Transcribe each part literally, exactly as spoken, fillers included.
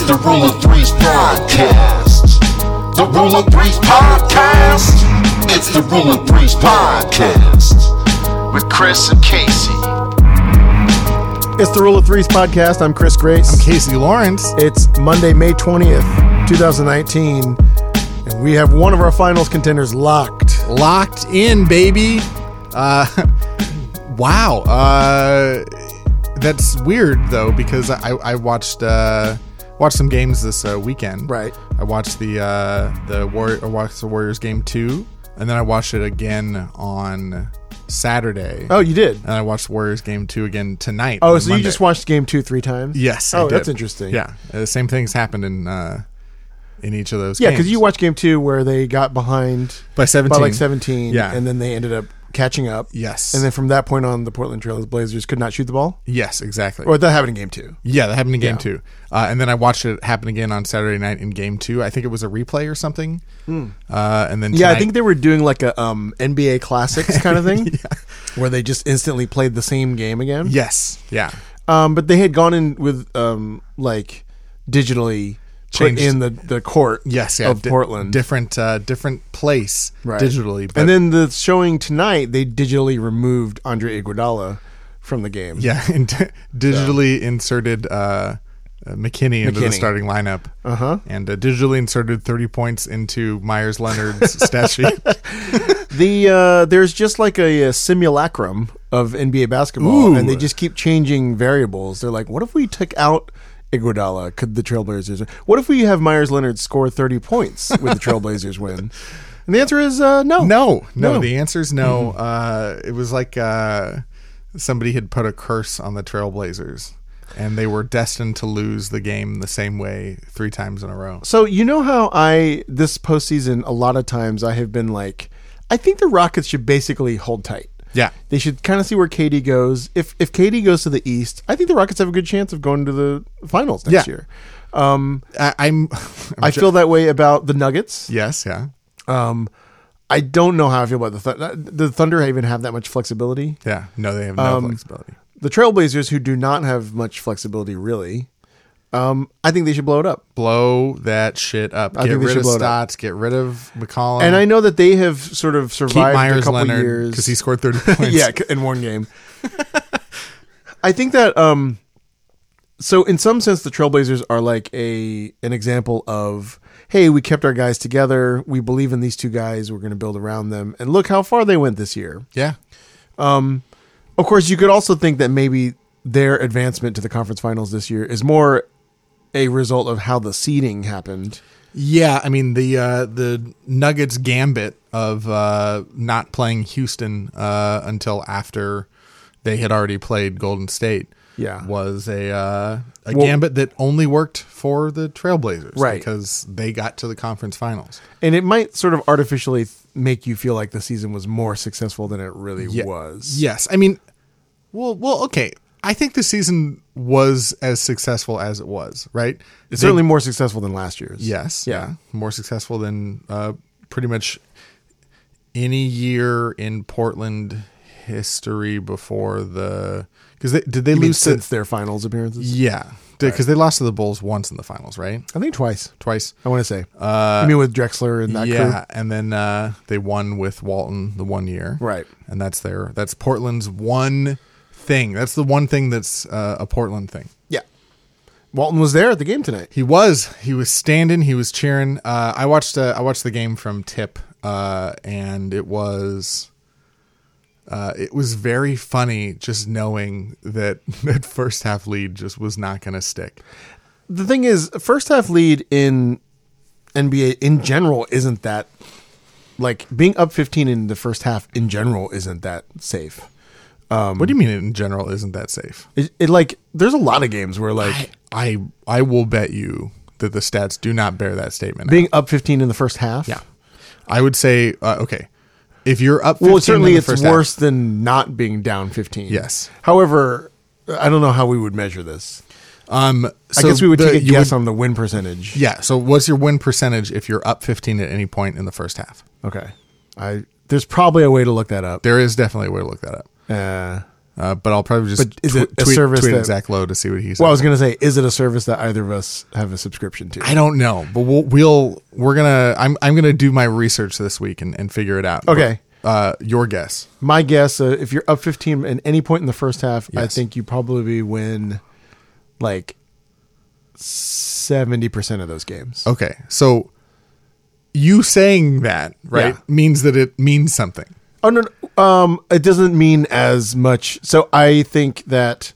the Rule of Threes podcast. The Rule of Threes podcast. It's the Rule of Threes podcast with Chris and Casey. It's the Rule of Threes podcast. I'm Chris Grace. I'm Casey Lawrence. It's Monday, May twentieth, twenty nineteen, and we have one of our finals contenders locked. Locked in, baby. Uh, wow. Uh, that's weird though, because I, I watched uh, watched some games this uh, weekend. Right. I watched the uh, the Warrior, I watched the Warriors game two, and then I watched it again on Saturday. Oh, you did? And I watched Warriors game two again tonight. Oh, so Monday. you just watched game two three times? Yes. Oh, I did. that's interesting. Yeah. The uh, same things happened in uh, in each of those yeah, games. because you watched game two where they got behind by seventeen. by like seventeen, Yeah. and then they ended up catching up. Yes. And then from that point on, the Portland Trail Blazers could not shoot the ball? Yes, exactly. Or that happened in game two? Yeah, that happened in game Yeah. two. Uh, and then I watched it happen again on Saturday night in game two. I think it was a replay or something. Mm. Uh, and then Yeah, I tonight- think they were doing like a um, N B A Classics kind of thing, Yeah. where they just instantly played the same game again. Yes. Yeah. Um, but they had gone in with um, like digitally put Changed. in the, the court Yes. Yeah. of Di- Portland. Different, uh, different place Right. digitally. But And then the showing tonight, they digitally removed Andre Iguodala from the game. yeah, and d- digitally inserted uh, uh, McKinney into the McKinney. starting lineup. Uh-huh. And uh, digitally inserted thirty points into Myers Leonard's stat sheet. The uh, there's just like a, a simulacrum of N B A basketball, Ooh. and they just keep changing variables. They're like, what if we took out Iguodala? Could the Trailblazers? What if we have Myers Leonard score thirty points with the Trailblazers win? And the answer is uh, no. No, no, No. The answer is no. Uh, it was like uh, somebody had put a curse on the Trailblazers, and they were destined to lose the game the same way three times in a row. So you know how I this postseason a lot of times I have been like, I think the Rockets should basically hold tight. Yeah, They should kind of see where K D goes. If if K D goes to the East, I think the Rockets have a good chance of going to the finals next Yeah. year. Um, I, I'm. I'm I ju- feel that way about the Nuggets. Yes, yeah, Um, I don't know how I feel about the Thunder. The Thunder even have that much flexibility. yeah. No, they have no Um, flexibility. The Trailblazers, who do not have much flexibility, really, um, I think they should blow it up. Blow that shit up. I Get think they rid should of blow it up. Stotts. Get rid of McCollum. And I know that they have sort of keep survived a Myers couple Leonard years because he scored thirty points. yeah, in one game. I think that um, so in some sense, the Trailblazers are like a an example of, hey, we kept our guys together. We believe in these two guys. We're going to build around them, and look how far they went this year. yeah. Um, of course, you could also think that maybe their advancement to the conference finals this year is more a result of how the seeding happened. Yeah, I mean the uh, the Nuggets gambit of uh, not playing Houston uh, until after they had already played Golden State. Yeah. was a uh, a Well- gambit that only worked for the Trailblazers, Right. Because they got to the conference finals. And it might sort of artificially th- make you feel like the season was more successful than it really Ye- was. Yes, I mean, well, well, okay. I think the season was as successful as it was, right? It's They- certainly more successful than last year's. Yes. Yeah. Yeah. More successful than uh, pretty much any year in Portland history before the because they did they You mean lose to, since their finals appearances? yeah because they lost to the Bulls once in the finals, right? I think twice. Twice. I want to say. Uh, you mean with Drexler and that yeah, and then uh, they won with Walton the one year, crew? Right. And that's their that's Portland's one thing. That's the one thing that's uh, a Portland thing. Yeah. Walton was there at the game tonight. He was. He was standing. He was cheering. Uh, I watched. Uh, I watched the game from Tip, uh, and it was. Uh, it was very funny just knowing that that first half lead just was not going to stick. The thing is, first half lead in N B A in general isn't that, like, being up fifteen in the first half in general isn't that safe. Um, What do you mean in general isn't that safe? It, it like, there's a lot of games where, like, I I, I will bet you that the stats do not bear that statement. being out. up fifteen in the first half. Yeah, I would say uh, okay. If you're up, fifteen Well, certainly in the it's first worse half, than not being down fifteen. Yes. However, I don't know how we would measure this. Um, I so guess we would the- take a you guess would- on the win percentage. Yeah. So what's your win percentage if you're up fifteen at any point in the first half? Okay. I there's probably a way to look that up. There is definitely a way to look that up. Uh, Uh, but I'll probably just But is tw- it a tweet, service tweet that- Zach Lowe to see what he says. Well, I was gonna say, is it a service that either of us have a subscription to? I don't know, but we'll, we'll we're gonna I'm I'm gonna do my research this week and, and figure it out. Okay. But, uh, your guess? My guess, uh, if you're up fifteen at any point in the first half, I Yes. think you probably win like seventy percent of those games. Okay, so you saying that right Yeah. means that it means something. Oh no, no, um, it doesn't mean as much. So I think that,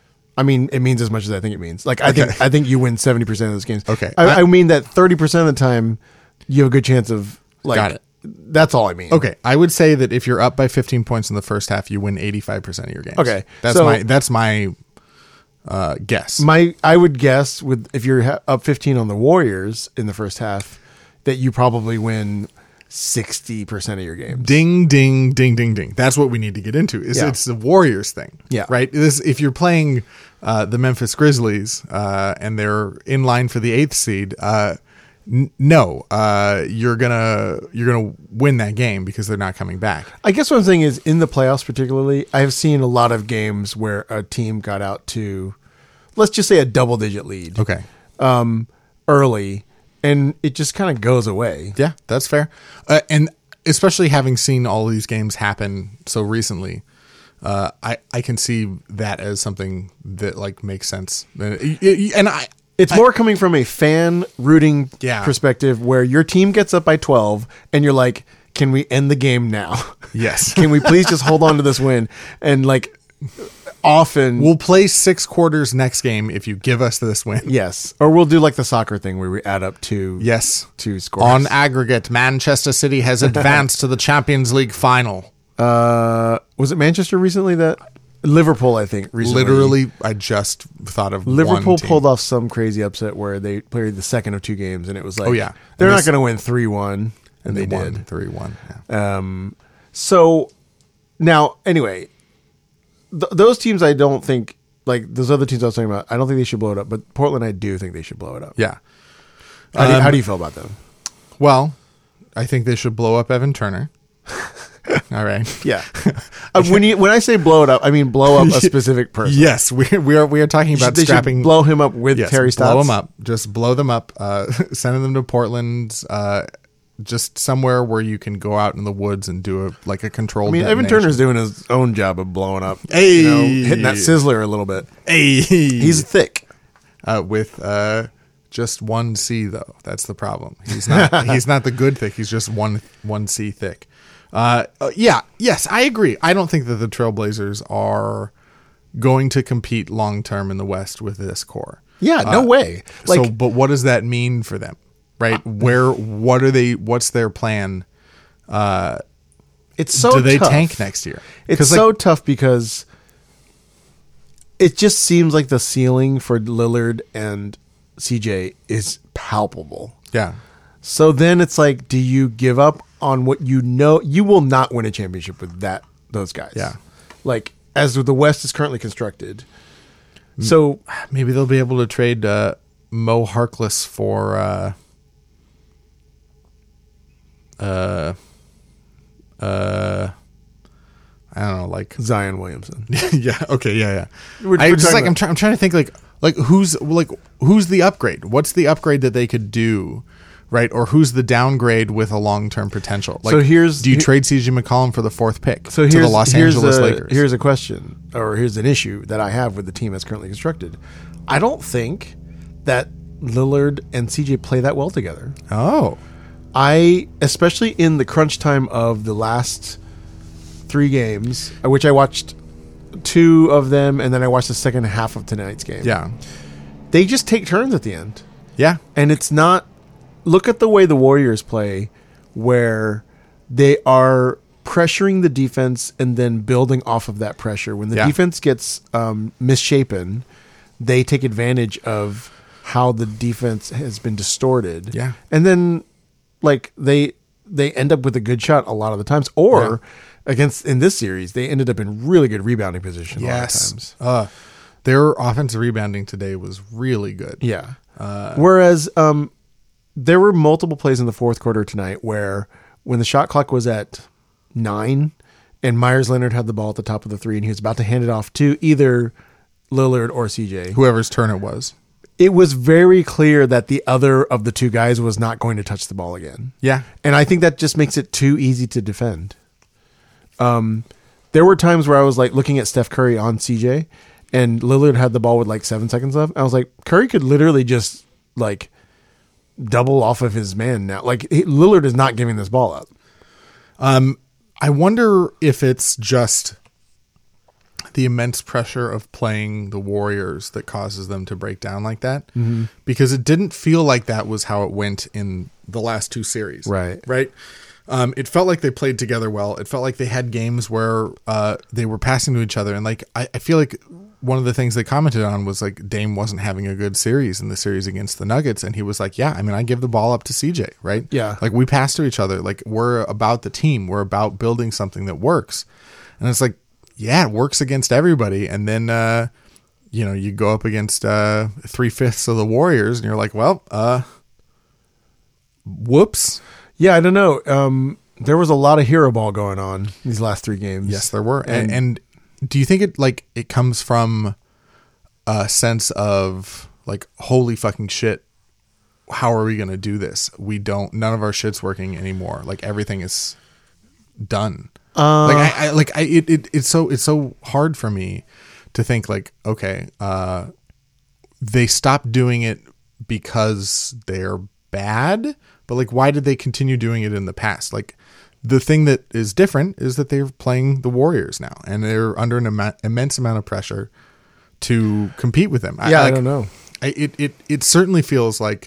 I mean, it means as much as I think it means. Like I Okay. think I think you win seventy percent of those games. Okay. I, I- I mean that thirty percent of the time you have a good chance of like. Got it. That's all I mean. Okay, I would say that if you're up by fifteen points in the first half, you win eighty-five percent of your games. Okay, that's so- my that's my uh, guess. My I would guess with if you're ha- up fifteen on the Warriors in the first half, that you probably win sixty percent of your games. Ding, ding, ding, ding, ding. That's what we need to get into. Is Yeah. it's the Warriors thing. Yeah. Right. This if you're playing uh, the Memphis Grizzlies uh, and they're in line for the eighth seed. Uh, n- no, uh, you're gonna you're gonna win that game because they're not coming back. I guess what I'm saying is in the playoffs, particularly, I have seen a lot of games where a team got out to, let's just say, a double digit lead Okay. um, early, and it just kind of goes away. Yeah, that's fair. Uh, and especially having seen all these games happen so recently, uh, I I can see that as something that like makes sense. Uh, y- y- And I It's more coming from a fan rooting Yeah. perspective where your team gets up by twelve and you're like, can we end the game now? yes, Can we please just hold on to this win? And like often we'll play six quarters next game if you give us this win. yes. Or we'll do like the soccer thing where we add up two Yes. two scores. On aggregate, Manchester City has advanced to the Champions League final. uh was it Manchester recently that Liverpool, I think, recently. Literally, I just thought of Liverpool one team. pulled off some crazy upset where they played the second of two games and it was like, Oh, yeah. they're And not this- going to win three one, and, and they, won did. three one. Yeah. Um, so now, anyway, th- those teams I don't think, like those other teams I was talking about, I don't think they should blow it up. But Portland, I do think they should blow it up. yeah. How, do you, Um, how do you feel about them? Well, I think they should blow up Evan Turner. All right. Yeah. uh, when you when I say blow it up, I mean blow up a specific person. Yes, we we are we are talking about they should strapping. blow him up with yes, Terry Stotts. blow them up. Just blow them up. Uh, sending them to Portland. Uh, just somewhere where you can go out in the woods and do a like a controlled. I mean, Evan detonation. Turner's doing his own job of blowing up. Hey. You know, hitting that sizzler a little bit. Hey, He's thick. uh, with uh, just one C though. That's the problem. He's not. he's not the good thick. He's just one one C thick. Uh, uh, yeah. Yes, I agree. I don't think that the Trailblazers are going to compete long term in the West with this core. Yeah, no Uh, way. Like, so, but what does that mean for them? Right? Where? What are they? What's their plan? Uh, it's so do they tough. tank next year? It's 'Cause, like, so tough because it just seems like the ceiling for Lillard and C J is palpable. yeah. So then it's like, do you give up on what you know? You will not win a championship with that those guys. Yeah. Like as the West is currently constructed. So Maybe they'll be able to trade uh, Mo Harkless for uh, uh, uh, I don't know, like Zion Williamson. yeah, okay, yeah, yeah. We're- I we're just talking like I'm about- trying. I'm trying to think like like who's like who's the upgrade? What's the upgrade that they could do? Right, or who's the downgrade with a long term potential? Like, So here's- do you here- trade C J McCollum for the fourth pick So to here's the Los here's Angeles a, Lakers? Here's a question, or here's an issue that I have with the team as currently constructed. I don't think that Lillard and C J play that well together. oh, I, especially in the crunch time of the last three games, which I watched two of them, and then I watched the second half of tonight's game. yeah, They just take turns at the end. yeah, And it's not, look at the way the Warriors play, where they are pressuring the defense and then building off of that pressure. When the Yeah. defense gets um, misshapen, they take advantage of how the defense has been distorted. Yeah. And then, like, they they end up with a good shot a lot of the times. Or, against, in this series, they ended up in really good rebounding position a lot of times. Uh, their offensive rebounding today was really good. Yeah. Whereas um, there were multiple plays in the fourth quarter tonight where when the shot clock was at nine and Myers Leonard had the ball at the top of the three, and he was about to hand it off to either Lillard or C J. Whoever's turn it was. It was very clear that the other of the two guys was not going to touch the ball again. Yeah. And I think that just makes it too easy to defend. Um, there were times where I was like looking at Steph Curry on C J, and Lillard had the ball with like seven seconds left. I was like, Curry could literally just like double off of his man now. Like he, Lillard is not giving this ball up. Um, I wonder if it's just the immense pressure of playing the Warriors that causes them to break down like that. Mm-hmm. Because it didn't feel like that was how it went in the last two series. Right. Right. Um, it felt like they played together well. It felt like they had games where uh, they were passing to each other. And like, I, I feel like one of the things they commented on was like Dame wasn't having a good series in the series against the Nuggets. And he was like, yeah, I mean, I give the ball up to C J, right? Yeah. Like we pass to each other. Like we're about the team. We're about building something that works. And it's like, yeah, it works against everybody. And then, uh, you know, you go up against uh, three fifths of the Warriors and you're like, well, uh, whoops. Yeah, I don't know. Um, there was a lot of hero ball going on these last three games. Yes, there were. And, And, and do you think it like it comes from a sense of like, holy fucking shit, how are we going to do this? We don't, none of our shit's working anymore. Like everything is done. Uh, like I, I like I it, it it's so it's so hard for me to think like, okay, uh, they stopped doing it because they're bad, but like why did they continue doing it in the past? Like the thing that is different is that they're playing the Warriors now and they're under an im- immense amount of pressure to compete with them. yeah, I, like, don't know. I, it it it certainly feels like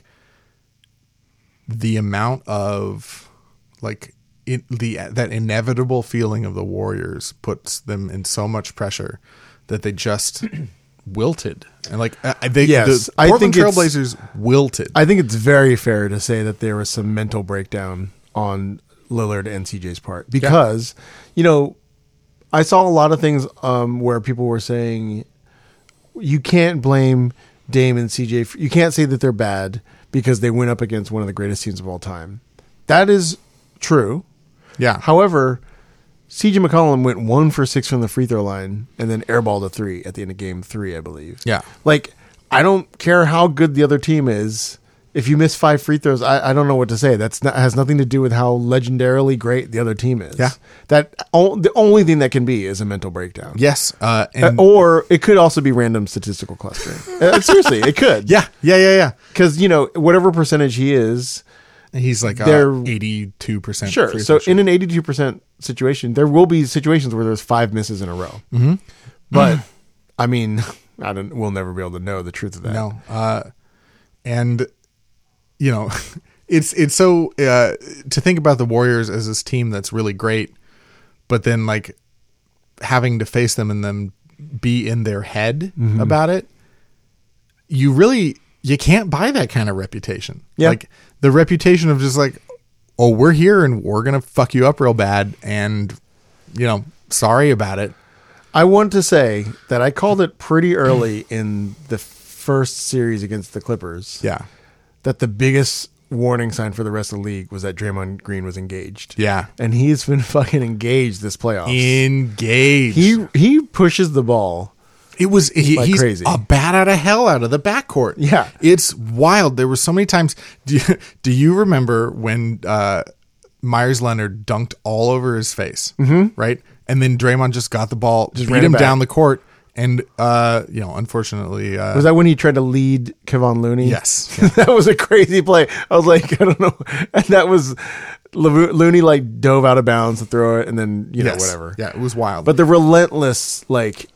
the amount of like it, the that inevitable feeling of the Warriors puts them in so much pressure that they just wilted. And like uh, they, Yes, the I Portland think it's- Trailblazers wilted. I think it's very fair to say that there was some mental breakdown on Lillard and C J's part because, you know, I saw a lot of things um, where people were saying you can't blame Dame and C J. For, you can't say that they're bad because they went up against one of the greatest teams of all time. That is true. yeah. However, C J McCollum went one for six from the free throw line and then airballed a three at the end of game three, I believe. Yeah. Like, I don't care how good the other team is. If you miss five free throws, I, I don't know what to say. That's not, has nothing to do with how legendarily great the other team is. Yeah. That o- the only thing that can be is a mental breakdown. Yes. Uh, Uh, and or it could also be random statistical clustering. uh, seriously, it could. yeah. Yeah. Yeah. Yeah. Because, you know, whatever percentage he is, He's like They're- uh, eighty-two percent. sure. free So throw in shooter. an eighty-two percent situation, there will be situations where there's five misses in a row. Mm-hmm. But, I mean, I don't. We'll never be able to know the truth of that. No. Uh, and you know, it's it's so uh, to think about the Warriors as this team that's really great, but then like having to face them and them be in their head Mm-hmm. about it, you really you can't buy that kind of reputation. Yeah. Like the reputation of just like, oh, we're here and we're gonna fuck you up real bad, and you know, sorry about it. I want to say that I called it pretty early in the first series against the Clippers. Yeah. That the biggest warning sign for the rest of the league was that Draymond Green was engaged. Yeah. And he's been fucking engaged this playoffs. Engaged. he he pushes the ball. It was he, Like he's crazy. a bat out of hell out of the backcourt. Yeah. It's wild. There were so many times. Do you, do you remember when uh, Myers Leonard dunked all over his face? Mm-hmm. Right, and then Draymond just got the ball, Just beat ran it him back. down the court, and uh, you know, unfortunately, uh, Was that when he tried to lead Kevon Looney? yes, That was a crazy play. I was like, I don't know. And that was Lo- Looney like dove out of bounds to throw it, and then you know yes. whatever. Yeah, it was wild. But the relentless, like,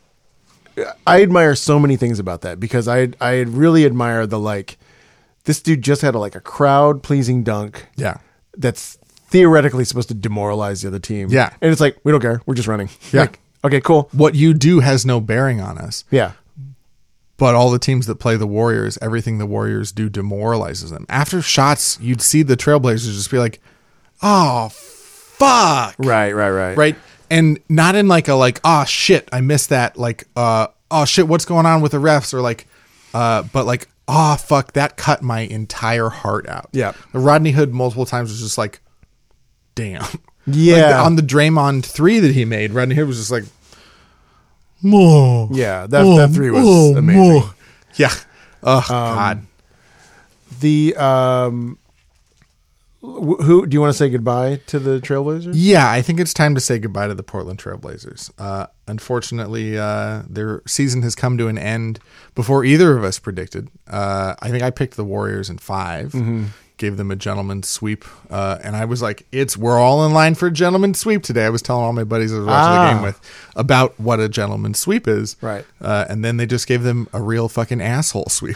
I admire so many things about that because I I really admire the like, this dude just had a, like a crowd pleasing dunk. yeah, That's theoretically supposed to demoralize the other team. Yeah. And it's like, we don't care. We're just running. Yeah. Like, okay, cool. what you do has no bearing on us. Yeah. But all the teams that play the Warriors, everything the Warriors do demoralizes them. After shots, you'd see the Trailblazers just be like, "Oh, fuck!" Right, right, right. right? And not in like a like, "Oh shit, I missed that." Like, uh, "Oh shit, what's going on with the refs?" Or like, uh, but like, "Oh fuck, that cut my entire heart out." Yeah. Rodney Hood multiple times was just like, "Damn." Yeah. Like, on the Draymond three that he made, Rodney Hood was just like, more. Yeah, that that three was oh, amazing. more. Yeah. Oh God. The um, wh- who do you want to say goodbye to the Trailblazers? Yeah, I think it's time to say goodbye to the Portland Trailblazers. Uh, unfortunately, uh, their season has come to an end before either of us predicted. Uh, I think I picked the Warriors in five, gave them a gentleman's sweep, uh, and I was like, "It's we're all in line for a gentleman's sweep today." I was telling all my buddies I was watching Ah. the game with about what a gentleman's sweep is, Right. Uh, and then they just gave them a real fucking asshole sweep.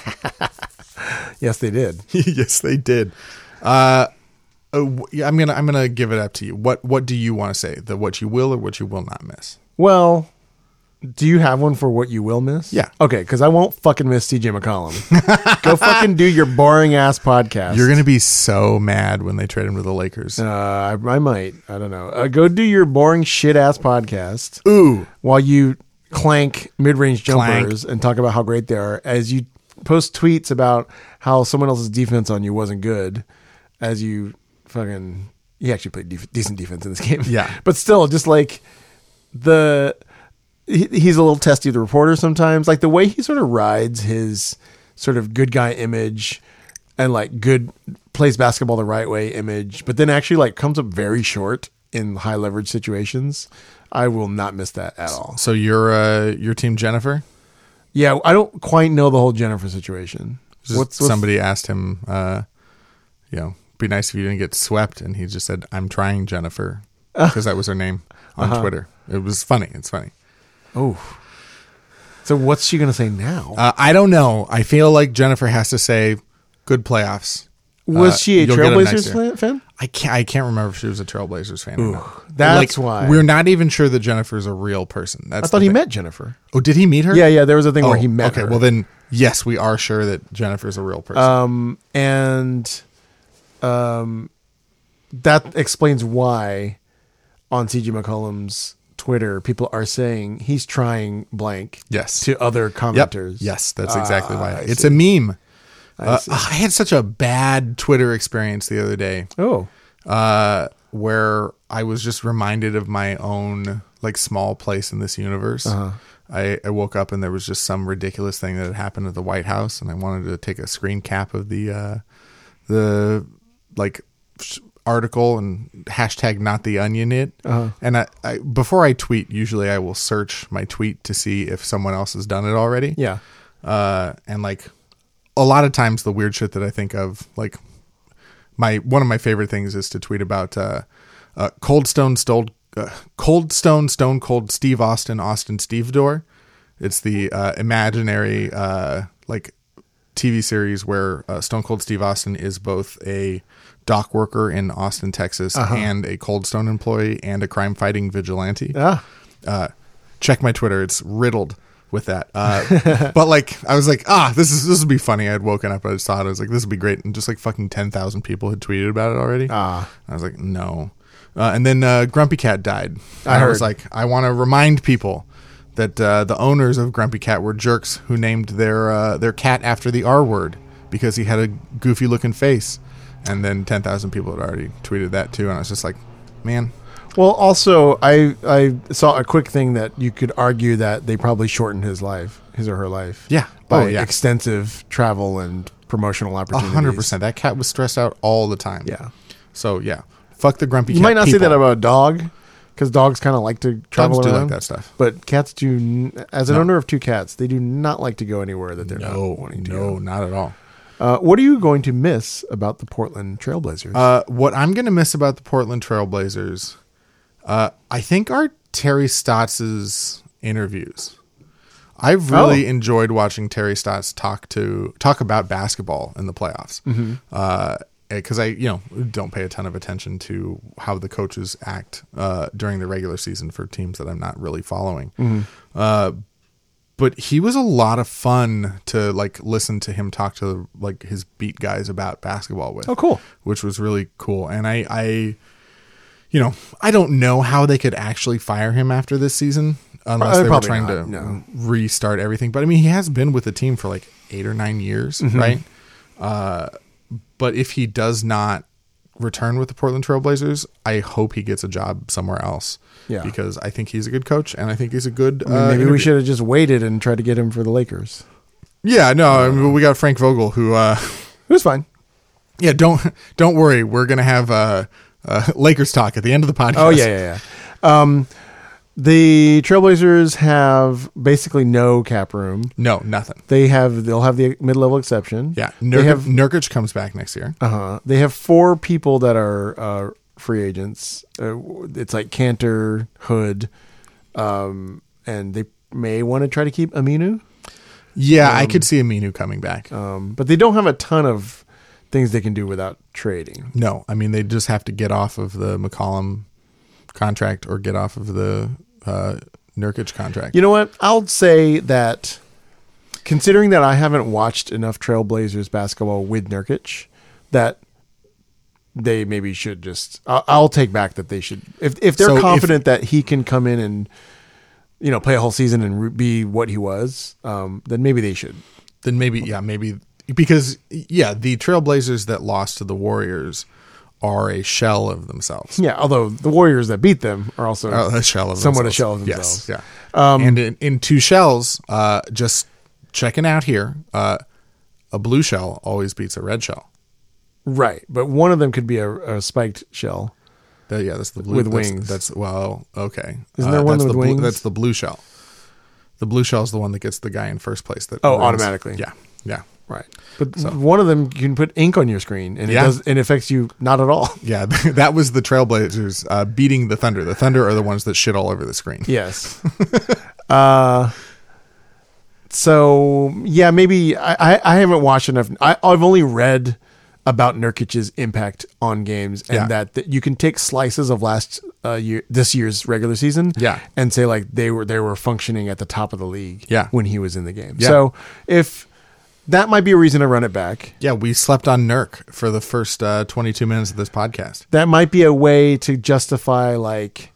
Yes, they did. Yes, they did. Uh, uh, w- yeah, I'm gonna I'm gonna give it up to you. What what do you want to say? The what you will or what you will not miss? Well, do you have one for what you will miss? Yeah. Okay, because I won't fucking miss T J McCollum. Go fucking do your boring ass podcast. You're gonna be so mad when they trade him to the Lakers. Uh, I, I might. I don't know. Uh, go do your boring shit ass podcast Ooh, while you clank mid range Clank. jumpers and talk about how great they are as you post tweets about how someone else's defense on you wasn't good as you fucking he actually played def- decent defense in this game. Yeah. But still, just like the he, he's a little testy of the reporter sometimes. Like the way he sort of rides his sort of good guy image and like good plays basketball the right way image, but then actually like comes up very short in high leverage situations. I will not miss that at all. so you're uh, your team Jennifer? Yeah, I don't quite know the whole Jennifer situation. Just What's, what's somebody asked him, uh, you know, be nice if you didn't get swept, and he just said, "I'm trying Jennifer," because that was her name on Uh-huh. Twitter. It was funny. It's funny. Oh, so what's she gonna say now? Uh, I don't know. I feel like Jennifer has to say, "Good playoffs." Was Uh, she a you'll get 'em next Trailblazers year. fan- fan? I can't. I can't remember if she was a Trailblazers fan. or not. That's why. we're not even sure that Jennifer's a real person. That's I thought the he thing. met Jennifer. Oh, did he meet her? Yeah, yeah. There was a thing Oh, where he met okay, her. well then, yes, we are sure that Jennifer's a real person. um, and um, that explains why on T J McCollum's Twitter, people are saying he's trying blank. Yes. To other yep. commenters. Yes, that's exactly Ah, why. I It's see. a meme. I Uh, see. I had such a bad Twitter experience the other day. Oh, uh, where I was just reminded of my own like small place in this universe. Uh-huh. I, I woke up and there was just some ridiculous thing that had happened at the White House, and I wanted to take a screen cap of the uh, the like sh- article and hashtag not the onion it. Uh-huh. And I, I before I tweet, usually I will search my tweet to see if someone else has done it already. yeah. Uh, and like a lot of times the weird shit that I think of, like my one of my favorite things is to tweet about uh, uh, Cold Stone Stone uh, Cold Stone Stone Cold Steve Austin Austin Steve Door. It's the uh, imaginary uh, like T V series where uh, Stone Cold Steve Austin is both a dock worker in Austin, Texas, and a Cold Stone employee and a crime fighting vigilante. Ah. Uh, check my Twitter; it's riddled with that. Uh, but like, I was like, ah, this is this would be funny. I had woken up, I just thought I was like, this would be great, and just like fucking ten thousand people had tweeted about it already. Ah. I was like, no. Uh, and then uh, Grumpy Cat died. I And I was heard. like, I want to remind people that uh, the owners of Grumpy Cat were jerks who named their uh, their cat after the R word because he had a goofy looking face. And then ten thousand people had already tweeted that too, and I was just like, man. Well, also, I I saw a quick thing that you could argue that they probably shortened his life, his or her life. Yeah. By Oh, yeah. extensive travel and promotional A opportunities. hundred percent. That cat was stressed out all the time. Yeah. So yeah, fuck the grumpy. You cat might not say people. that about a dog, because dogs kind of like to travel Dogs do around. like that stuff. But cats do. n- As an No. owner of two cats, they do not like to go anywhere that they're No, not wanting to no, go. not at all. Uh, what are you going to miss about the Portland Trailblazers? Uh, what I'm gonna miss about the Portland Trailblazers, uh, I think are Terry Stotts's interviews. I've really Oh. enjoyed watching Terry Stotts talk to talk about basketball in the playoffs. Mm-hmm. Uh, because I, you know, don't pay a ton of attention to how the coaches act uh, during the regular season for teams that I'm not really following. Mm-hmm. Uh, but he was a lot of fun to like listen to him talk to like his beat guys about basketball with. Oh, cool. Which was really cool. And I, I, you know, I don't know how they could actually fire him after this season unless Uh, they were probably trying not, to no. restart everything. But I mean, he has been with the team for like eight or nine years, Mm-hmm. right? Uh, but if he does not return with the Portland Trailblazers, I hope he gets a job somewhere else. Yeah. Because I think he's a good coach, and I think he's a good. I mean, uh, maybe interview- we should have just waited and tried to get him for the Lakers. Yeah, no, I mean, we got Frank Vogel, who. Uh, It was fine. yeah, don't don't worry. We're gonna have uh, uh, Lakers talk at the end of the podcast. Oh yeah, yeah, yeah. Um, the Trailblazers have basically no cap room. No, nothing. They have they'll have the mid-level exception. Yeah, they Nurkic, have Nurkic comes back next year. uh-huh. They have four people that are uh, free agents. Uh, it's like Cantor, Hood, um, and they may want to try to keep Aminu. Yeah, I could see Aminu coming back. Um, but they don't have a ton of things they can do without trading. No, I mean they just have to get off of the McCollum contract or get off of the uh, Nurkic contract. You know what? I'll say that considering that I haven't watched enough Trailblazers basketball with Nurkic, that they maybe should just I'll, I'll take back that they should if if they're So if- confident that he can come in and you know play a whole season and re- be what he was, um, then maybe they should. Then maybe, yeah, maybe because yeah, the Trailblazers that lost to the Warriors are a shell of themselves. Yeah, although the Warriors that beat them are also Uh, a shell of somewhat themselves. a shell of themselves. Yes, yeah. and in, in two shells, uh, just checking out here, uh, a blue shell always beats a red shell. Right, but one of them could be a, a spiked shell. That, yeah, that's the blue With that's, wings. That's well, okay. Isn't there one that's with the blue, wings? That's the blue shell. The blue shell is the one that gets the guy in first place. That Oh, runs- automatically. Yeah, yeah, Right, but one of them you can put ink on your screen and it Yeah. does it affects you not at all. yeah. That was the Trailblazers uh, beating the Thunder. The Thunder are the ones that shit all over the screen. Yes. uh, so yeah, maybe I, I, I haven't watched enough. I, I've only read about Nurkic's impact on games, and Yeah. that, that you can take slices of last uh, year, this year's regular season, Yeah. and say like they were they were functioning at the top of the league, Yeah. when he was in the game. Yeah. So if that might be a reason to run it back. Yeah, we slept on Nurk for the first uh, twenty-two minutes of this podcast. That might be a way to justify like,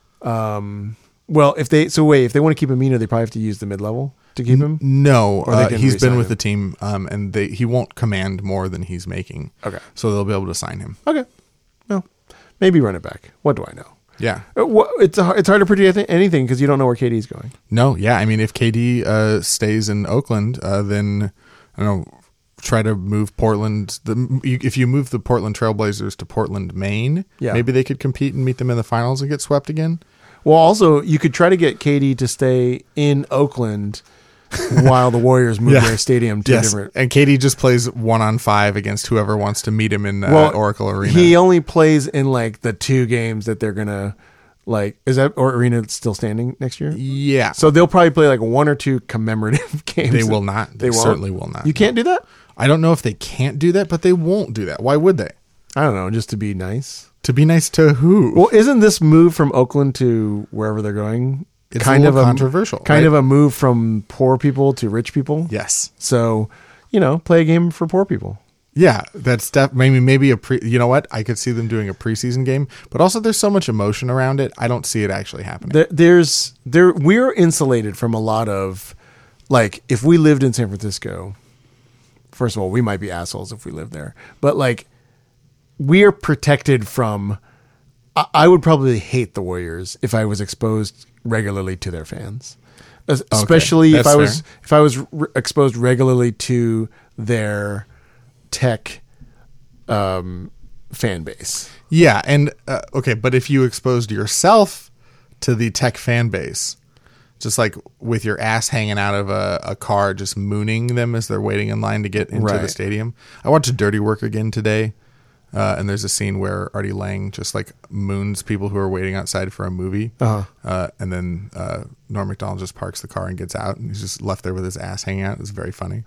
um, well, if they so wait if they want to keep Amino, they probably have to use the mid level to keep him. No, Or they uh, can he's re-sign been with him. the team, um, and they he won't command more than he's making. Okay. So they'll be able to sign him. Okay, well, maybe run it back. What do I know? Yeah. Uh, wha- It's a- it's hard to predict anything because you don't know where K D's going. No, yeah. I mean, if K D uh, stays in Oakland, uh, then I don't know. Try to move Portland. The, you- if you move the Portland Trailblazers to Portland, Maine, Yeah. maybe they could compete and meet them in the finals and get swept again. Well, also you could try to get K D to stay in Oakland while the Warriors move Yeah. their stadium to Yes, different. and K D just plays one on five against whoever wants to meet him in uh, Well, Oracle Arena. He only plays in like the two games that they're gonna like. Is that or arena still standing next year? yeah, So they'll probably play like one or two commemorative games. they will not. They, They won't? certainly will not. You can't do that. I don't know if they can't do that, but they won't do that. Why would they? I don't know, just to be nice. To be nice to who? Well, isn't this move from Oakland to wherever they're going It's a little controversial, Kind right? of a move from poor people to rich people. yes. So, you know, play a game for poor people. Yeah, that's def- maybe maybe a pre. You know what? I could see them doing a preseason game, but also there's so much emotion around it. I don't see it actually happening. There, there's there we're insulated from a lot of like if we lived in San Francisco. First of all, we might be assholes if we lived there, but like we are protected from. I, I would probably hate the Warriors if I was exposed regularly to their fans, Es- especially if that's I was fair. if I was re- exposed regularly to their tech um, fan base. Yeah, and uh, okay, but if you exposed yourself to the tech fan base, just like with your ass hanging out of a, a car, just mooning them as they're waiting in line to get into the Right. stadium. I watched Dirty Work again today, uh, and there's a scene where Artie Lang just like moons people who are waiting outside for a movie, Uh-huh. uh, and then uh, Norm Macdonald just parks the car and gets out, and he's just left there with his ass hanging out. It's very funny.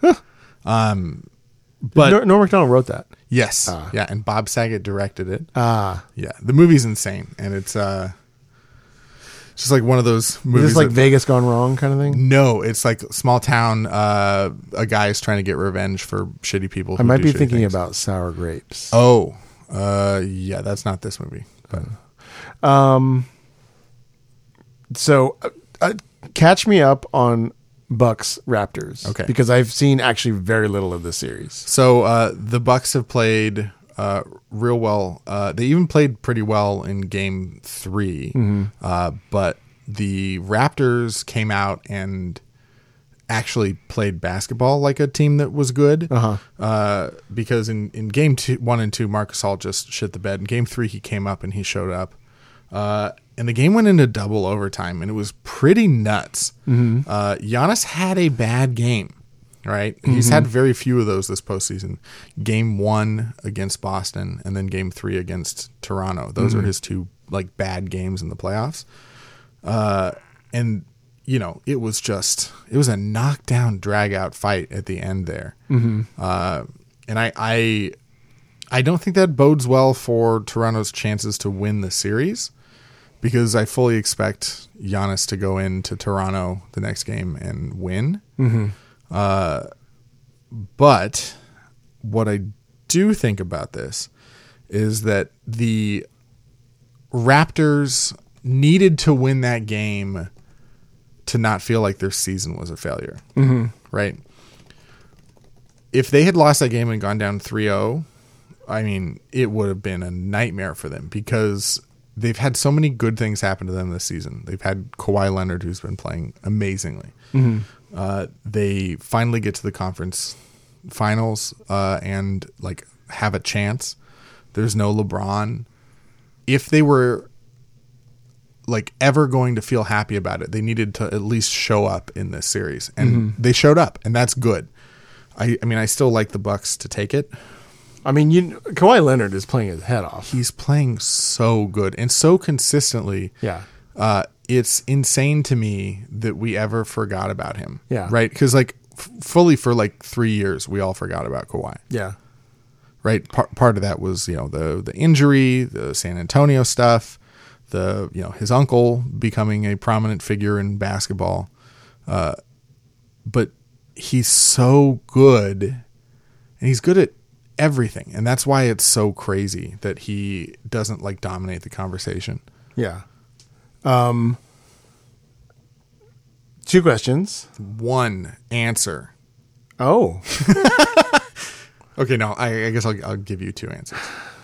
um, but Norm, Norm Macdonald wrote that. yes, yeah, and Bob Saget directed it. Ah, Yeah, the movie's insane, and it's uh, just like one of those is movies. this like that- Vegas gone wrong kind of thing? no, it's like small town. Uh, a guy is trying to get revenge for shitty people. I who might do be shitty thinking things. about Sour Grapes. Oh, uh, yeah, that's not this movie. But Um, so uh, uh, catch me up on Bucks Raptors. Okay. Because I've seen actually very little of this series. so uh, the Bucks have played uh, real well. Uh, they even played pretty well in game three. Mm-hmm. Uh, but the Raptors came out and actually played basketball like a team that was good. Uh-huh. Uh, because in, in game two, one and two, Marc Gasol just shit the bed. In game three, he came up and he showed up. Uh, and the game went into double overtime, and it was pretty nuts. Mm-hmm. Uh, Giannis had a bad game, right? Mm-hmm. He's had very few of those this postseason. Game one against Boston, and then game three against Toronto. Those mm-hmm. are his two like bad games in the playoffs. Uh, and you know, it was just it was a knockdown, drag out fight at the end there. Mm-hmm. Uh, and I, I I don't think that bodes well for Toronto's chances to win the series, because I fully expect Giannis to go into Toronto the next game and win. Mm-hmm. Uh, but what I do think about this is that the Raptors needed to win that game to not feel like their season was a failure. Mm-hmm. Right? If they had lost that game and gone down three oh, I mean, it would have been a nightmare for them, because they've had so many good things happen to them this season. They've had Kawhi Leonard, who's been playing amazingly. Mm-hmm. Uh, they finally get to the conference finals uh, and like have a chance. There's no LeBron. If they were like ever going to feel happy about it, they needed to at least show up in this series, and mm-hmm. they showed up, and that's good. I, I mean, I still like the Bucks to take it. I mean, you Kawhi Leonard is playing his head off. He's playing so good and so consistently. Yeah. Uh, it's insane to me that we ever forgot about him. Yeah. Right? Because like f- fully for like three years, we all forgot about Kawhi. Yeah. Right? Part part of that was, you know, the the injury, the San Antonio stuff, the, you know, his uncle becoming a prominent figure in basketball. Uh, but he's so good, and he's good at everything. And that's why it's so crazy that he doesn't like dominate the conversation. Yeah. Um, two questions. One answer. Oh. Okay, no, I, I guess I'll, I'll give you two answers.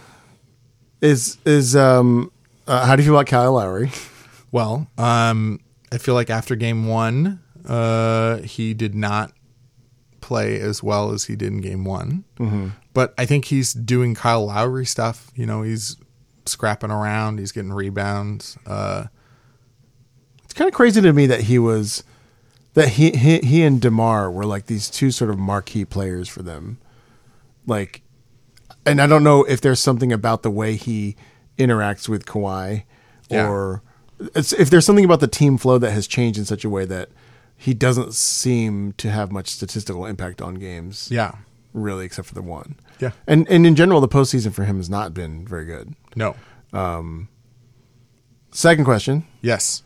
Is, is, um, uh, how do you feel about Kyle Lowry? Well, um, I feel like after game one, uh, he did not play as well as he did in game one. Mm-hmm. But I think he's doing Kyle Lowry stuff. You know, he's scrapping around. He's getting rebounds. Uh, it's kind of crazy to me that he was, that he, he, he and DeMar were like these two sort of marquee players for them. Like, and I don't know if there's something about the way he interacts with Kawhi, or yeah. it's, if there's something about the team flow that has changed in such a way that he doesn't seem to have much statistical impact on games. Yeah. Really, except for the one. Yeah. And and in general, the postseason for him has not been very good. No. Um, second question. Yes.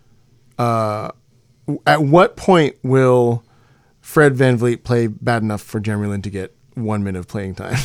Uh, at what point will Fred VanVleet play bad enough for Jeremy Lin to get one minute of playing time?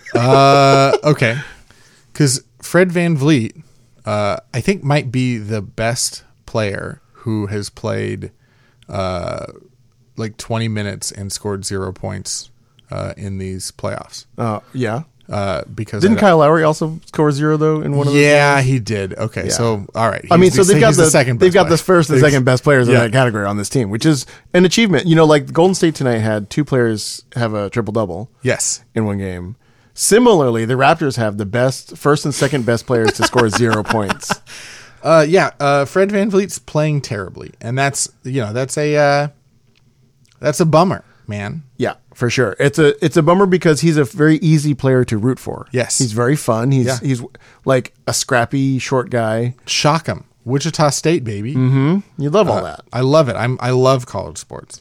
uh, okay. Because Fred VanVleet, uh, I think, might be the best player who has played uh, like twenty minutes and scored zero points uh, in these playoffs. Uh, yeah. Uh, because didn't Kyle Lowry also score zero though in one of those? Yeah, games? he did. Okay, yeah. So all right. I mean, so the, they've got the, the second. They've got player. the first and second best players in yeah. that category on this team, which is an achievement. You know, like Golden State tonight had two players have a triple double. Yes, in one game. Similarly, the Raptors have the best first and second best players to score zero points. Uh, yeah, uh, Fred VanVleet's playing terribly, and that's you know that's a uh, that's a bummer, man. Yeah, for sure. It's a it's a bummer because he's a very easy player to root for. Yes, he's very fun. He's yeah. he's like a scrappy short guy. Shock him, Wichita State baby. Mm-hmm. You love all uh, that. I love it. I'm I love college sports.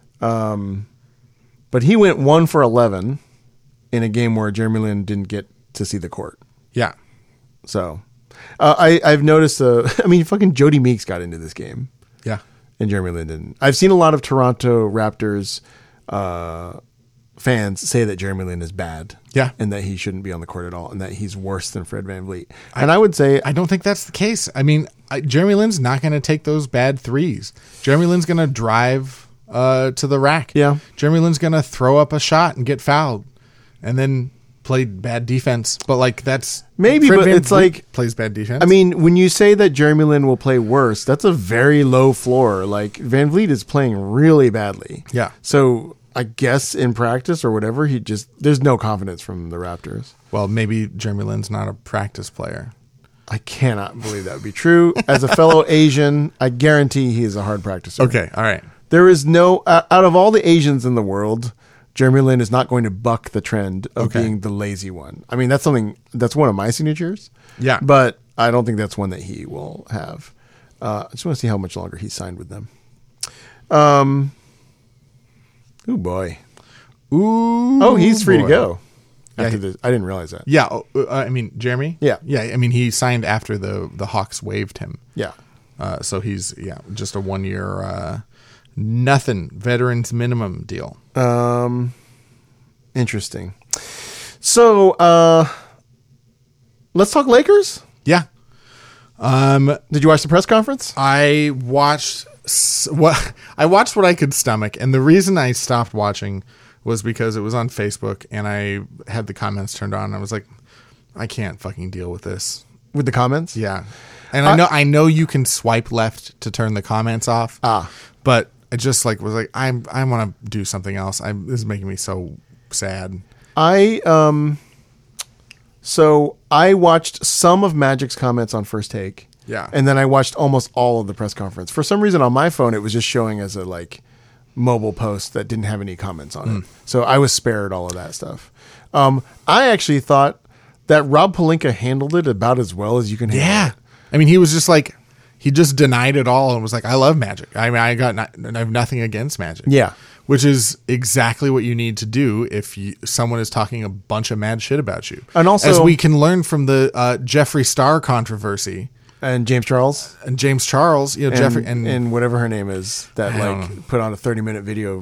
Um, but he went one for eleven in a game where Jeremy Lin didn't get to see the court. Yeah. So, uh, I I've noticed. Uh, I mean, fucking Jody Meeks got into this game. Yeah. And Jeremy Lin didn't. I've seen a lot of Toronto Raptors uh, fans say that Jeremy Lin is bad. Yeah. And that he shouldn't be on the court at all, and that he's worse than Fred VanVleet. And I, I would say I don't think that's the case. I mean, I, Jeremy Lin's not going to take those bad threes. Jeremy Lin's going to drive uh, to the rack. Yeah. Jeremy Lin's going to throw up a shot and get fouled, and then played bad defense, but like that's Maybe, Fred but Van it's Vliet like- plays bad defense. I mean, when you say that Jeremy Lin will play worse, that's a very low floor. Like Van Vliet is playing really badly. Yeah. So I guess in practice or whatever, he just there's no confidence from the Raptors. well, maybe Jeremy Lin's not a practice player. I cannot believe that would be true. As a fellow Asian, I guarantee he is a hard practicer. Okay, all right. There is no uh, out of all the Asians in the world, Jeremy Lin is not going to buck the trend of Okay. being the lazy one. I mean, that's something that's one of my signatures. Yeah. But I don't think that's one that he will have. Uh, I just want to see how much longer he signed with them. Um. Oh boy. Ooh. Oh, he's free boy. to go. Yeah, After he- this, I didn't realize that. Yeah, oh, uh, I mean Jeremy. Yeah. yeah. I mean he signed after the the Hawks waived him. Yeah. Uh, so he's yeah just a one year uh, nothing veterans minimum deal. Um. Interesting. So, uh, let's talk Lakers. Yeah. Um, Did you watch the press conference? I watched s- what I watched what I could stomach, and the reason I stopped watching was because it was on Facebook, and I had the comments turned on. And I was like, I can't fucking deal with this. With the comments? Yeah, and I know I know you can swipe left to turn the comments off. Ah. but I just like was like I I want to do something else. I this is making me so sad. I um so I watched some of Magic's comments on First Take. Yeah. And then I watched almost all of the press conference. For some reason on my phone it was just showing as a like mobile post that didn't have any comments on Hmm. it. So I was spared all of that stuff. Um I actually thought that Rob Pelinka handled it about as well as you can handle Yeah, it. I mean he was just like he just denied it all and was like I love Magic. I mean I got not, I have nothing against Magic. Yeah. Which is exactly what you need to do if you, someone is talking a bunch of mad shit about you. And also- as we can learn from the uh, Jeffree Star controversy And James Charles and James Charles, you know, and, Jeffrey and, and whatever her name is that I don't like put on a thirty minute video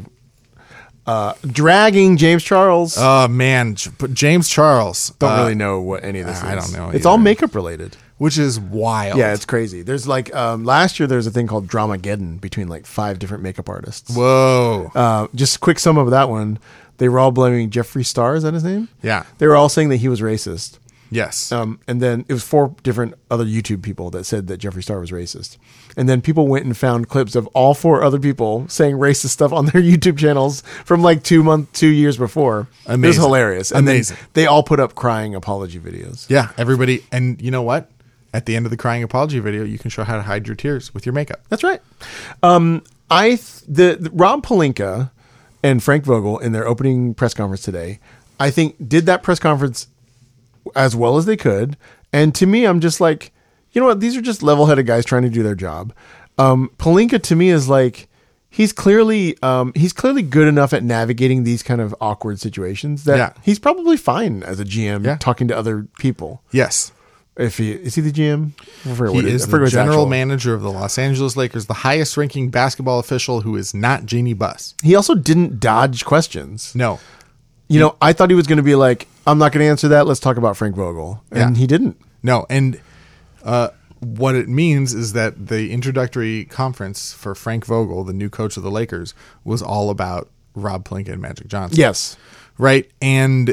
uh dragging James Charles. oh man, J- but James Charles don't uh, really know what any of this I is. don't know It's either. all makeup related. which is wild. Yeah, it's crazy. There's like um, last year there was a thing called Dramageddon between like five different makeup artists. Whoa. Uh, just a quick sum of that one. They were all blaming Jeffree Star. Is that his name? Yeah. They were all saying that he was racist. Yes. Um, and then it was four different other YouTube people that said that Jeffree Star was racist. And then people went and found clips of all four other people saying racist stuff on their YouTube channels from like two month, two years before. It was Amazing. hilarious. And Amazing. then they all put up crying apology videos. Yeah, everybody, and you know what? At the end of the crying apology video, you can show how to hide your tears with your makeup. That's right. Um, I th- the, the Rob Pelinka and Frank Vogel in their opening press conference today, I think did that press conference as well as they could. And to me, I'm just like, you know what? These are just level-headed guys trying to do their job. Um, Pelinka to me is like, he's clearly um, he's clearly good enough at navigating these kind of awkward situations that Yeah. he's probably fine as a G M Yeah. talking to other people. Yes. If he is he the G M? I forget He what it is I the forget what his general actual- manager of the Los Angeles Lakers, the highest ranking basketball official who is not Jeannie Buss. He also didn't dodge questions. No. You know, I thought he was going to be like, I'm not going to answer that. Let's talk about Frank Vogel. And Yeah. he didn't. No. And uh, what it means is that the introductory conference for Frank Vogel, the new coach of the Lakers, was all about Rob Pelinka and Magic Johnson. Yes. Right. And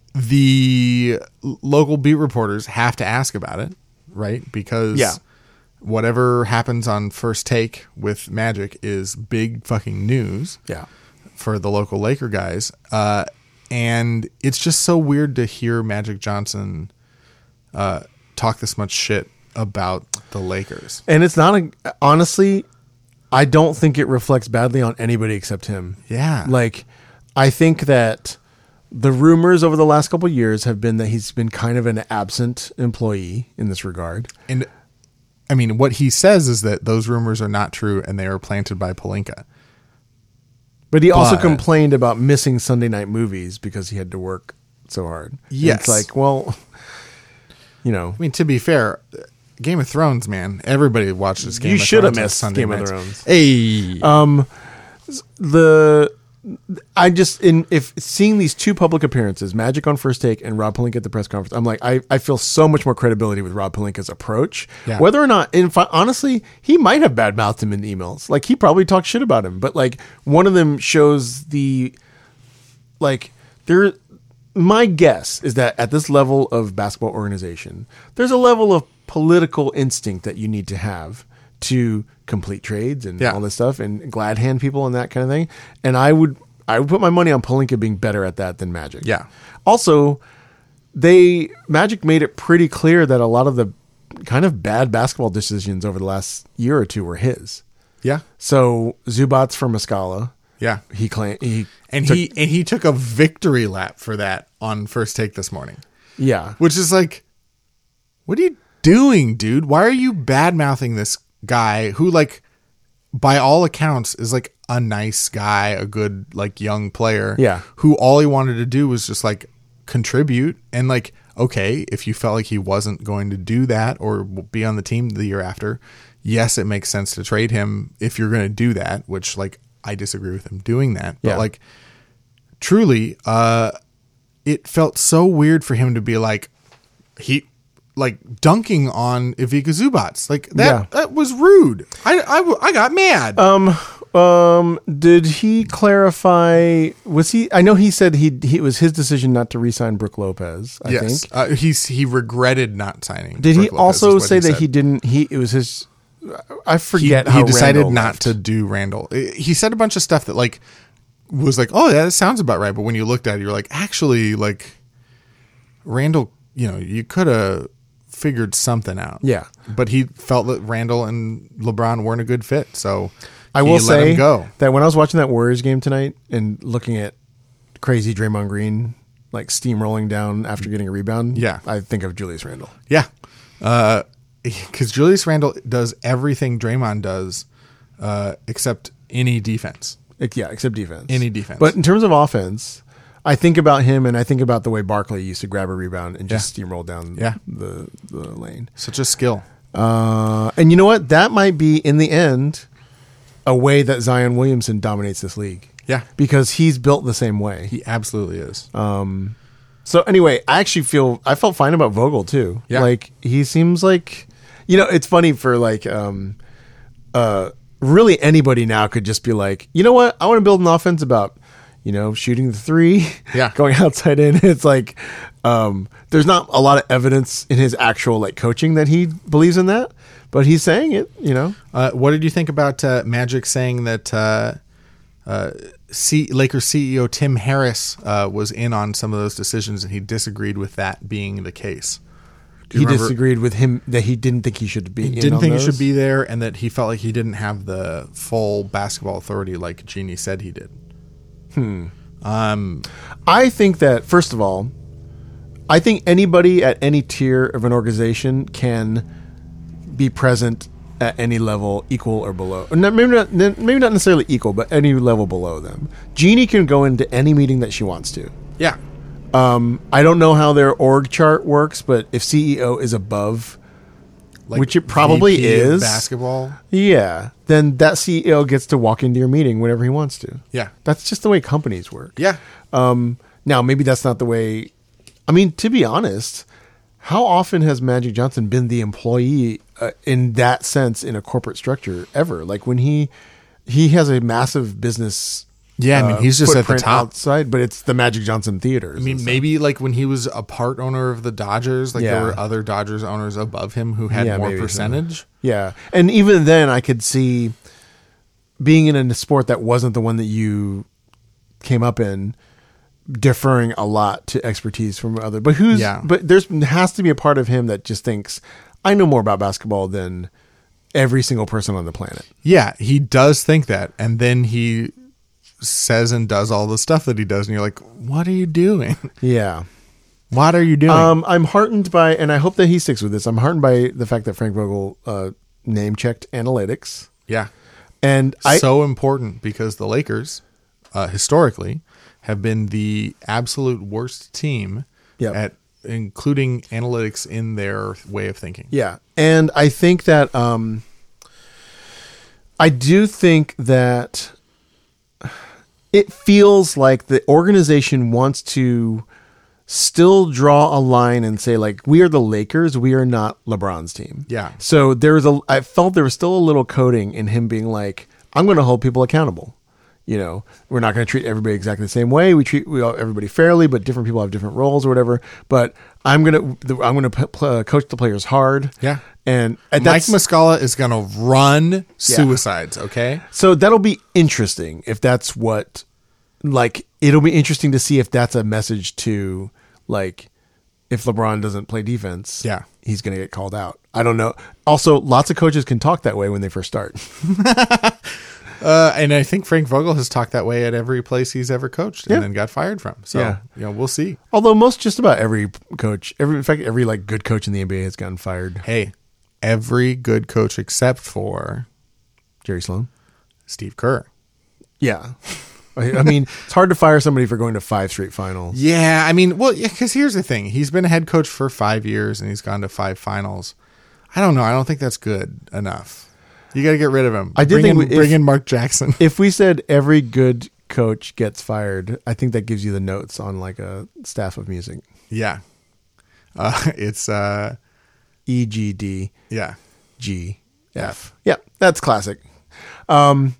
the l- local beat reporters have to ask about it, right? Because Yeah. whatever happens on First Take with Magic is big fucking news Yeah. for the local Laker guys. Uh, and it's just so weird to hear Magic Johnson uh, talk this much shit about the Lakers. And it's not a, honestly, I don't think it reflects badly on anybody except him. Yeah. Like, I think that the rumors over the last couple of years have been that he's been kind of an absent employee in this regard. And I mean, what he says is that those rumors are not true and they are planted by Pelinka. But he also But- complained about missing Sunday night movies because he had to work so hard. And Yes. It's like, well, you know, I mean, to be fair, Game of Thrones, man, everybody watches Game You of should have Thrones on missed Sunday Game of nights. Thrones. Hey, Um, the I just in if seeing these two public appearances, Magic on First Take and Rob Pelinka at the press conference, I'm like, I, I feel so much more credibility with Rob Pelinka's approach. Yeah. Whether or not, in fi- honestly, he might have badmouthed him in emails. Like he probably talked shit about him, but like one of them shows the like there. my guess is that at this level of basketball organization, there's a level of political instinct that you need to have to complete trades and Yeah. all this stuff and glad hand people and that kind of thing. And I would I would put my money on Pelinka being better at that than Magic. Yeah. Also, they Magic made it pretty clear that a lot of the kind of bad basketball decisions over the last year or two were his. Yeah. So Zubats for Muscala, Yeah. he claimed he And took- he and he took a victory lap for that on First Take this morning. yeah. Which is like, what are you doing, dude? Why are you bad mouthing this guy who, like, by all accounts, is like a nice guy, a good, like, young player? Yeah. Who all he wanted to do was just like contribute. And, like, okay, if you felt like he wasn't going to do that or be on the team the year after, yes, it makes sense to trade him if you're going to do that, which, like, I disagree with him doing that. But, Yeah. like, truly, uh, it felt so weird for him to be like, he, like, dunking on Ivica Zubats. Like, that Yeah. that was rude. I, I, w- I got mad. Um, um, did he clarify? Was he? I know he said he he it was his decision not to re-sign Brooke Lopez. I yes. think. Uh, he's, he regretted not signing. Did he Brook Lopez also is what say that said. he didn't? He it was his. I he, forget he how decided Randall not left. to do Randall. He said a bunch of stuff that, like, was like, oh, yeah, that sounds about right. But when you looked at it, you're like, actually, like, Randall, you know, you could have figured something out. Yeah. But he felt that Randall and LeBron weren't a good fit. So I he will let say him go. that when I was watching that Warriors game tonight and looking at crazy Draymond Green like steamrolling down after getting a rebound, Yeah. I think of Julius Randle. Yeah. Uh, because Julius Randle does everything Draymond does, uh, except any defense. Like, yeah, except defense. Any defense. But in terms of offense, I think about him and I think about the way Barkley used to grab a rebound and just steamroll down Yeah. the, the lane. Such a skill. Uh, and you know what? That might be, in the end, a way that Zion Williamson dominates this league. Yeah. Because he's built the same way. He absolutely is. Um, so anyway, I actually feel, I felt fine about Vogel too. Yeah. Like, he seems like, you know, it's funny for like, um, uh, really anybody now could just be like, you know what? I want to build an offense about, you know, shooting the three, Yeah. going outside in. It's like, um, there's not a lot of evidence in his actual like coaching that he believes in that, but he's saying it, you know? Uh, what did you think about uh, Magic saying that uh, uh, C- Lakers C E O Tim Harris uh, was in on some of those decisions and he disagreed with that being the case? Do He you remember- disagreed with him that he didn't think he should be. He in didn't on think he those. should be there and that he felt like he didn't have the full basketball authority like Jeannie said he did. Um, I think that, first of all, I think anybody at any tier of an organization can be present at any level, equal or below. Or not- Maybe not, maybe not necessarily equal, but any level below them. Jeannie can go into any meeting that she wants to. yeah. Um, I don't know how their org chart works, but if C E O is above, Like which it probably V P of is. basketball. yeah, then that C E O gets to walk into your meeting whenever he wants to. Yeah. That's just the way companies work. Yeah. Um, now, maybe that's not the way. I mean, to be honest, how often has Magic Johnson been the employee uh, in that sense in a corporate structure ever? Like when he he has a massive business. Yeah, I mean, uh, he's just at the footprint top. outside, but it's the Magic Johnson Theater. I mean, maybe like when he was a part owner of the Dodgers, like Yeah. there were other Dodgers owners above him who had Yeah, more maybe so. percentage. Yeah, and even then, I could see being in a sport that wasn't the one that you came up in, deferring a lot to expertise from other. But who's? Yeah. But there's has to be a part of him that just thinks, I know more about basketball than every single person on the planet. Yeah, he does think that, and then he says and does all the stuff that he does, and you're like, "What are you doing? Yeah. What are you doing?" Um, I'm heartened by, and I hope that he sticks with this. I'm heartened by the fact that Frank Vogel uh, name checked analytics, yeah, and I so important because the Lakers, uh, historically, have been the absolute worst team Yep. at including analytics in their way of thinking. Yeah. And I think that um, I do think that it feels like the organization wants to still draw a line and say, like, we are the Lakers, we are not LeBron's team. Yeah. So there's a, I felt there was still a little coding in him being like, I'm going to hold people accountable. you know, we're not going to treat everybody exactly the same way. We treat we all, everybody fairly, but different people have different roles or whatever. But I'm going to I'm going to p- coach the players hard. Yeah. And, and Mike that's, Muscala is going to run suicides, okay? so that'll be interesting if that's what, like, it'll be interesting to see if that's a message to, like, if LeBron doesn't play defense, Yeah. he's going to get called out. I don't know. Also, lots of coaches can talk that way when they first start. Uh, and I think Frank Vogel has talked that way at every place he's ever coached and Yeah. then got fired from. So, Yeah. you know, we'll see. Although most, just about every coach, every in fact, every like good coach in the N B A has gotten fired. Hey, every good coach except for Jerry Sloan. Steve Kerr. Yeah. I I mean, it's hard to fire somebody for going to five straight finals. Yeah, I mean, well, because here's the thing. He's been a head coach for five years and he's gone to five finals. I don't know. I don't think that's good enough. You got to get rid of him. I did bring think in, we- if- bring in Mark Jackson. If we said every good coach gets fired, I think that gives you the notes on like a staff of music. Yeah. Uh, it's, uh, E, G, D, yeah. G, F. Yeah, that's classic. Um,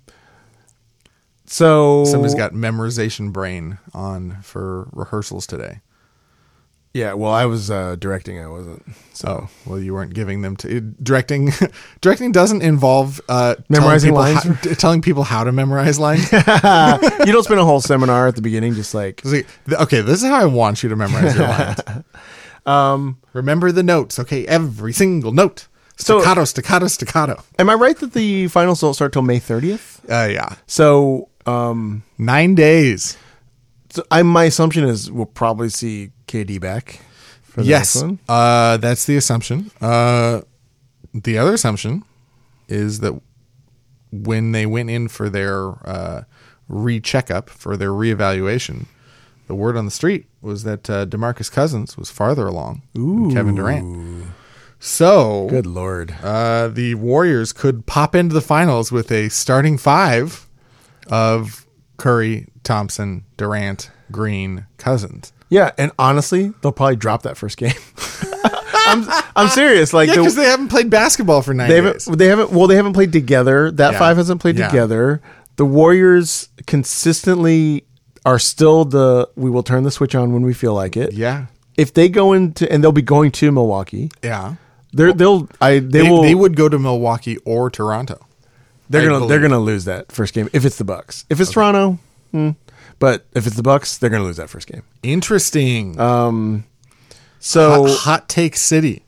so Somebody's got memorization brain on for rehearsals today. yeah. Well, I was uh, directing. I wasn't. So, well, you weren't giving them to directing. Directing doesn't involve uh, Memorizing telling lines? people How, telling people how to memorize lines. You don't spend a whole seminar at the beginning, just like It's like, th- okay, this is how I want you to memorize your lines. um, Remember the notes. Okay, every single note. So- Staccato, staccato, staccato. Am I right that the finals don't start till May thirtieth? Uh, yeah, So, um, nine days. so I my assumption is we'll probably see K D back for the Yes, next one. uh, that's the assumption. Uh, the other assumption is that when they went in for their uh, re-checkup, for their reevaluation, the word on the street was that uh, DeMarcus Cousins was farther along than Kevin Durant. So, Good Lord. uh, the Warriors could pop into the finals with a starting five of Curry, Thompson, Durant, Green, Cousins. Yeah, and honestly, they'll probably drop that first game. I'm I'm serious. Like Yeah, the- because they haven't played basketball for nine they days. haven't they haven't well they haven't played together. That Yeah. five hasn't played Yeah. together. The Warriors consistently are still the we will turn the switch on when we feel like it. Yeah. If they go into and they'll be going to Milwaukee. Yeah. They're they'll I they, They, will they would go to Milwaukee or Toronto. they're I gonna they're believe. gonna lose that first game if it's the Bucks. If it's Toronto, hmm. But if it's the Bucks, they're gonna lose that first game. Interesting. Um, So hot, hot take city.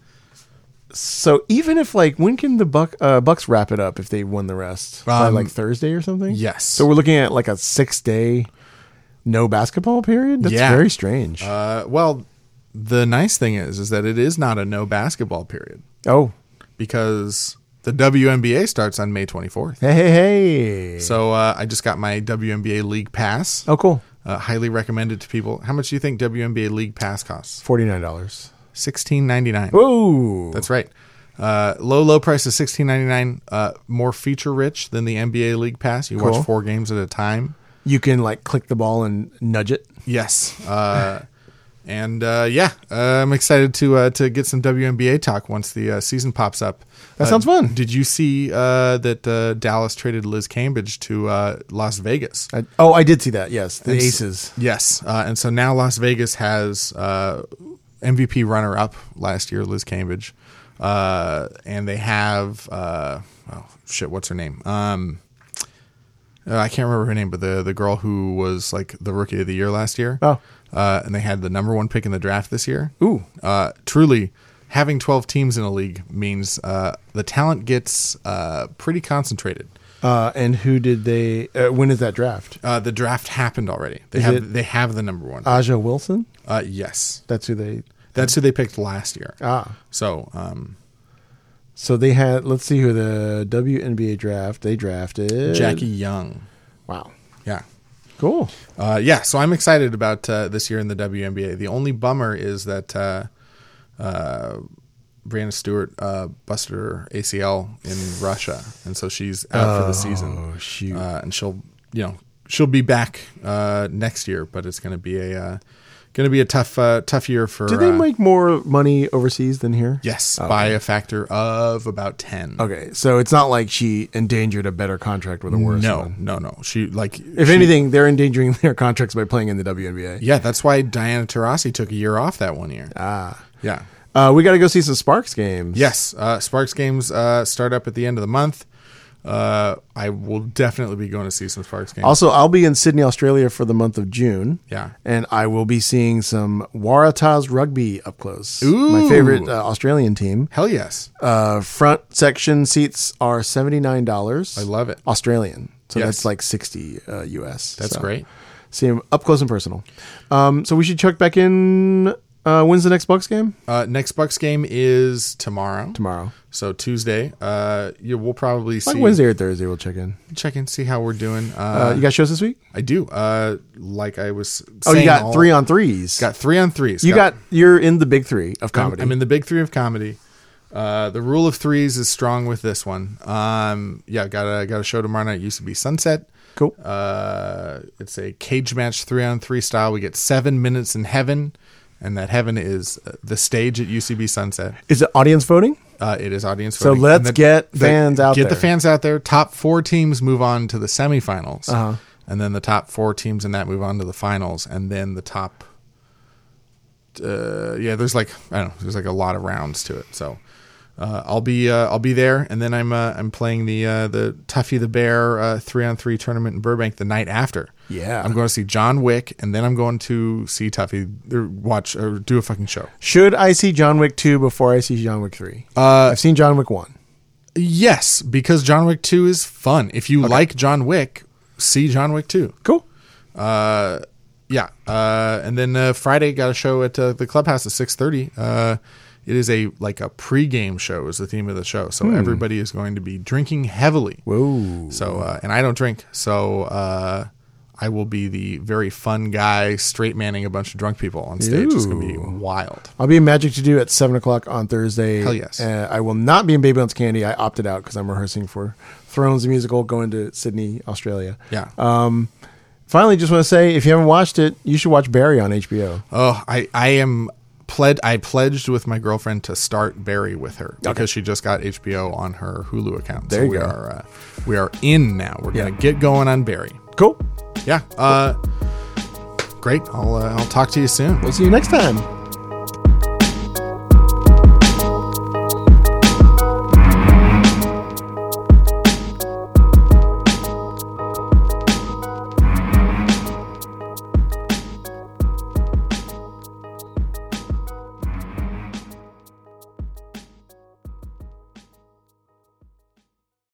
so even if like when can the Buck uh, Bucks wrap it up if they won the rest by Um, like Thursday or something? yes. So we're looking at like a six day no basketball period. That's Yeah. very strange. Uh, well, the nice thing is, is that it is not a no basketball period oh, because the W N B A starts on May twenty-fourth. hey hey hey. So uh, I just got my W N B A League Pass. oh, cool. Uh, highly recommended to people. How much do you think W N B A League Pass costs? Forty nine dollars. sixteen ninety-nine. Whoa, That's right. Uh, low, low price is sixteen ninety-nine. Uh, more feature rich than the N B A League Pass. You Cool. watch four games at a time. you can like click the ball and nudge it. Yes. Uh, and uh, yeah, uh, I'm excited to uh, to get some W N B A talk once the uh, season pops up. That Uh, sounds fun. Did you see uh, that uh, Dallas traded Liz Cambridge to uh, Las Vegas? I, oh, I did see that. Yes, the And s- Aces. Yes. Uh, and so now Las Vegas has uh, M V P runner up last year, Liz Cambridge. Uh, and they have, uh, oh, shit, what's her name? Um, uh, I can't remember her name, but the, the girl who was like the rookie of the year last year. Oh. Uh, and they had the number one pick in the draft this year. Ooh. Uh, truly, having twelve teams in a league means uh, the talent gets uh, pretty concentrated. Uh, and who did they? Uh, when is that draft? Uh, the draft happened already. They Is have it- they have the number one. Aja Wilson. Uh, yes, That's who they. that's who they picked last year. Ah. So, um, So they had. Let's see who the W N B A draft. They drafted Jackie Young. Wow. Yeah. Cool. Uh, yeah. So I'm excited about uh, this year in the W N B A. The only bummer is that uh, uh, Brianna Stewart uh, busted her A C L in Russia, and so she's out for the season. Oh shoot. Uh, and she'll, you know, she'll be back uh, next year, but it's going to be a uh, going to be a tough, uh, tough year for. Do they uh, make more money overseas than here? Yes, Oh. by a factor of about ten. Okay, so it's not like she endangered a better contract with a worse No, one. no, no. She like If she- anything, they're endangering their contracts by playing in the W N B A. yeah, that's why Diana Taurasi took a year off that one year. Ah. Yeah. Uh, we got to go see some Sparks games. Yes, uh, Sparks games uh, start up at the end of the month. Uh, I will definitely be going to see some Sparks games. Also, I'll be in Sydney, Australia for the month of June. Yeah. And I will be seeing some Waratahs rugby up close. Ooh. My favorite uh, Australian team. Hell yes. Uh, front section seats are seventy-nine dollars. I love it. Australian. So Yes. that's like sixty uh, U S. That's So, great. See them up close and personal. Um, so we should check back in. Uh, when's the next Bucks game? Uh, next Bucks game is tomorrow. Tomorrow. So Tuesday. Uh, you we'll probably see Like Wednesday or Thursday, we'll check in. check in, see how we're doing. Uh, Uh, you got shows this week? I do. Uh, like I was. Oh, you saying got all- three on threes. Got three on threes. you got, you're in the big three of I'm, comedy. I'm in the big three of comedy. Uh, the rule of threes is strong with this one. Um, yeah, got a got a show tomorrow night. Used to be Sunset. Cool. Uh, it's a cage match, three on three style. We get seven minutes in heaven, and that heaven is uh, the stage at U C B Sunset. Is it audience voting? Uh, it is audience So voting. let's And get fans out Get there. the fans out there. Top four teams move on to the semifinals, Uh-huh. and then the top four teams in that move on to the finals, and then the top. Uh, yeah, there's like I don't know. There's like a lot of rounds to it. So uh, I'll be uh, I'll be there, and then I'm uh, I'm playing the uh, the Tuffy the Bear uh, three on three tournament in Burbank the night after. Yeah. I'm going to see John Wick, and then I'm going to see Tuffy or watch or do a fucking show. Should I see John Wick two before I see John Wick three? Uh, I've seen John Wick one. Yes, because John Wick two is fun. If you like John Wick, see John Wick two. Cool. Uh, yeah. Uh, and then uh, Friday got a show at uh, the Clubhouse at six thirty. Uh, it is a like a pregame show is the theme of the show. So everybody is going to be drinking heavily. Whoa. So uh, and I don't drink, so uh, I will be the very fun guy straight manning a bunch of drunk people on stage. It's going to be Ooh. wild. I'll be in Magic to Do at seven o'clock on Thursday. Hell yes. Uh, I will not be in Baby Bones Candy. I opted out because I'm rehearsing for Thrones the musical going to Sydney, Australia. Yeah. Um, finally, just want to say, if you haven't watched it, you should watch Barry on H B O. Oh, I, I am pled. I pledged with my girlfriend to start Barry with her because she just got H B O on her Hulu account. There so you we go. are uh, we are in now. We're Yeah. gonna get going on Barry. Cool. Yeah. Uh, great. I'll uh, I'll talk to you soon. We'll see you next time.